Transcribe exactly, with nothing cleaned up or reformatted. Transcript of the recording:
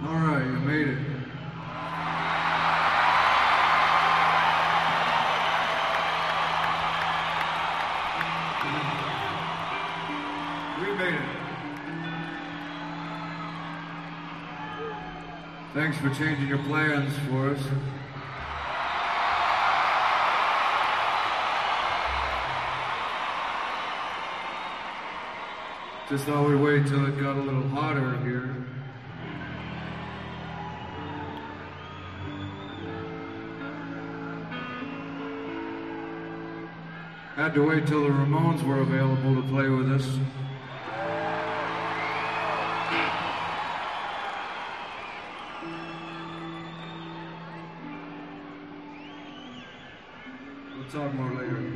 All right, you made it. We made it. Thanks for changing your plans for us. Just thought we'd wait till it got a little hotter here. Had to wait till the Ramones were available to play with us. We'll talk more later.